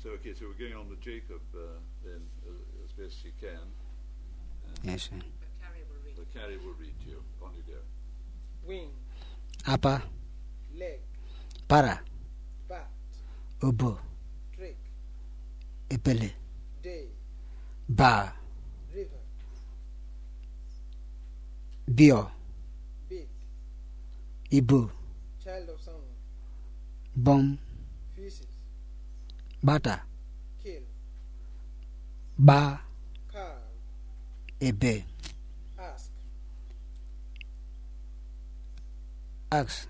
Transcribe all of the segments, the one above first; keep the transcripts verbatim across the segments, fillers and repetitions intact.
So, okay, so we're going on with Jacob uh, then uh, as best you can. And Yes, sir. the carrier will read to you. On you go. Wing, Apa, leg, para, bat, ubu, trick, ipele, day, ba, river, bio, big, ibu, child of someone, bom, feces, bata, kill, ba, carve, ebe, ask, ax,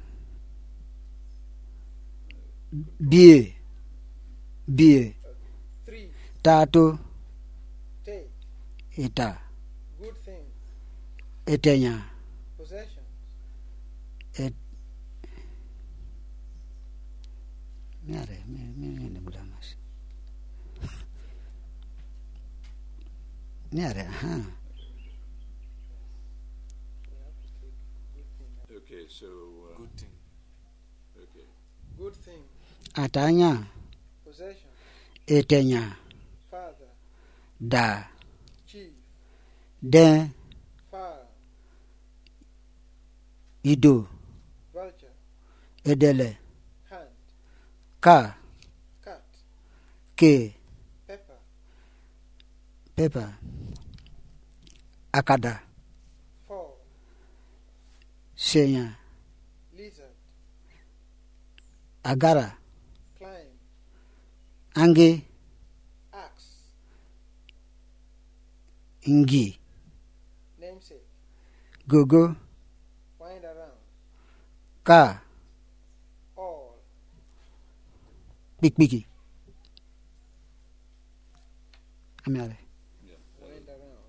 bie, bie, three, tatu, take, ita, good things, etenya, possessions, et, miare, mi, mi, mi, ne budamas. Miare, aha. we have to take good thing, Okay, so. Uh, Good thing. Okay. good thing, Atanya, possession, etenya, father, da, chief, den, far, ido, vulture, edele, hand, ka, cat, ke, pepper, pepper, akada, fall, senya, lizard, agara, climb, ange, axe, ingi, namesake, gogo, wind around, ka, all, pikpiki. Amiare. Yeah. wind around,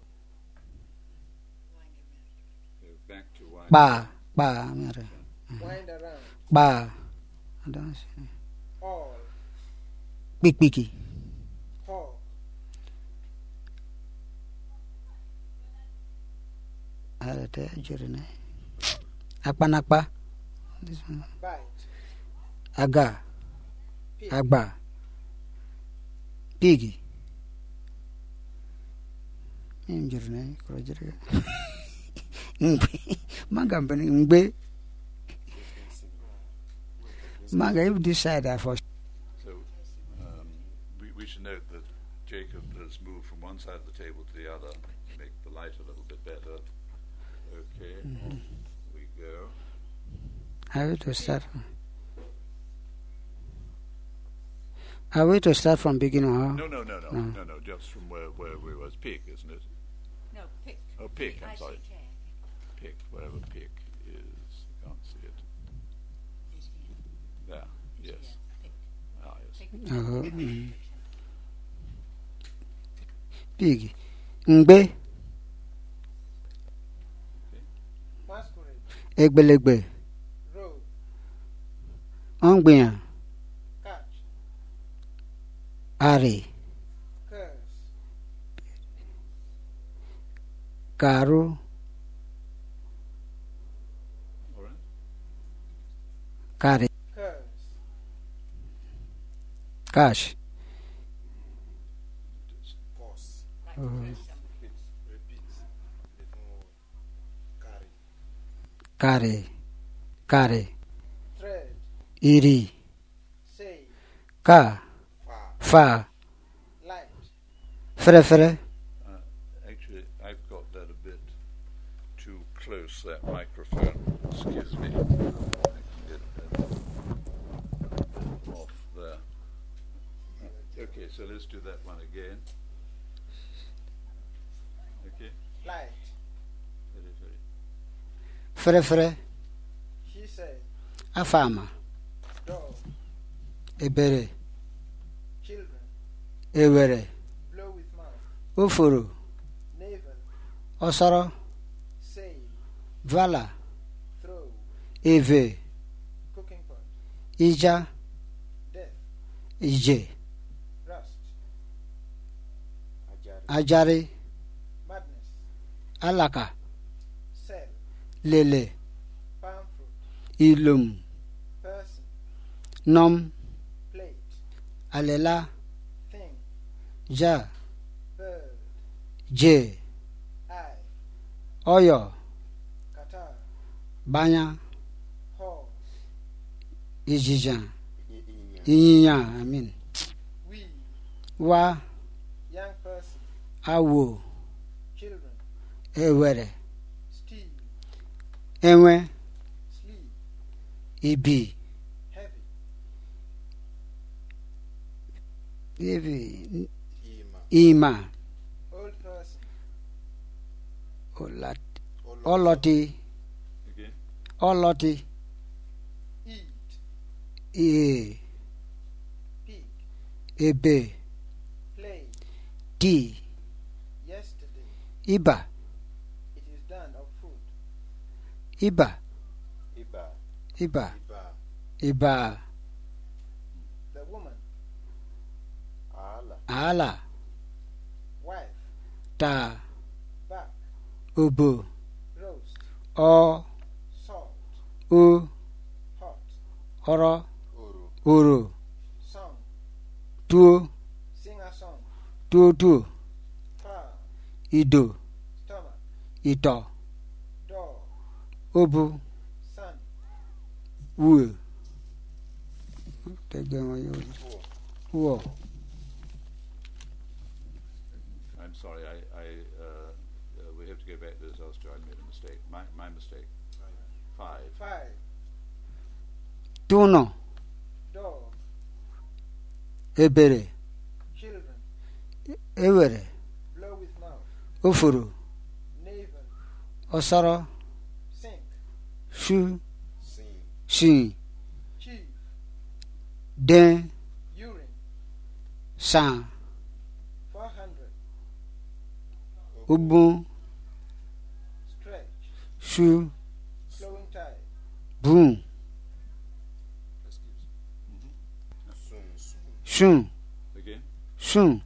Go back to wine. Ba, ba, amiare. wind around, Ba. I don't see. all, Pikpiki. hawk, Arete jurine. Akpanakpa. This one. bite, Aga, pig, agba. Pigi. Im jurine, kuro jurine. Ngbe. Maga mbeni ngbe. Maga, if decide I for So um, we, we should note that Jacob has moved from one side of the table to the other to make the light a little bit better. Okay, Mm-hmm. we go. Are we to start? Are we to start from beginning? Huh? No, no, no, no, No. no, no, just from where, where we was. Pick, isn't it? No, pick. Oh, pick, I'm I sorry. C K. Pick, wherever pick is. I can't see it. Is here. There, Is yes. here. Pick. Ah, yes. Pick. Uh-huh. Pick. Mm. Pig. Ngbe. masquerade, Egbelegbe. road, Ongbiyan. catch, Ari. curse, Karu. All right. Kari. curse, Cash. Pause. Like Uh-huh. the first one. Repeat. Repeat. Even carry. Kari. Kari. thread, Iri. say, Ka. Far. Fa. light, Fere fere. Uh, actually, I've got that a bit too close, that microphone. Excuse me. I can get that off there. Uh, okay, so let's do that one again. Okay, light, very, very. Fere fere. she said, Afama. dog, Ebere. children, Ewere. blow with mouth, Ufuru. navel, Osoro. say, Vala. throw, Eve. cooking pot, Ija. death, Ije. rust, Ajari. Ajari. madness, Alaka. cell, Lele. palm fruit, Ilum. person, Nom. plate, Alela. ja, bird, je, eye, oyo, guitar, banya, horse, ijija, Inyinya. inyinya, I mean, we, wa, young person, awo, children, ewere, steal, enwe, sleep, ibi, heavy, ibi, Ima. ima, old person, olat, Olo- oloti, Again. oloti, eat, e, pig, ebe, play, ti, yesterday, iba, it is done of food, iba, Iba. iba, Iba. iba, the woman, Ala. ala, wife, ta, back, obo, roast, o, salt, o, hot, oro, Oro. oro, song, tuo, sing a song, tuo tuo, far, ido, stomach, ito, door, obu, sun, uwe. Tege wọn yóò rí. Four. Wọ. I'm sorry, I, I, uh, uh, we have to go back to this elsewhere. I made a mistake. My, my mistake. Five. five, Tuno, dog, ebere, children, ewere, blow with mouth, ofuru, navel, ọsọrọ, sink, shu, Sing. shin, chief, den, urine, san, four hundred, ogbun, stretch, shu, flowing tide, bun, Excuse. Soon. Soon. shun, Again. shun,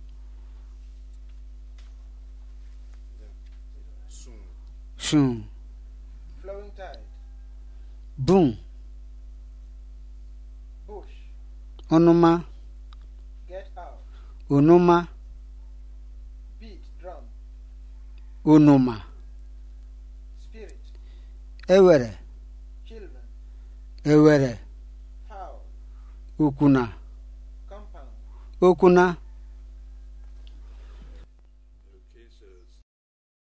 Soon. shun, flowing tide, bun, bush, ọnụma, get out, onuma, beat, drum, onuma, spirit, ewere, children, ewere, fowl, okwuna, compound, okwuna,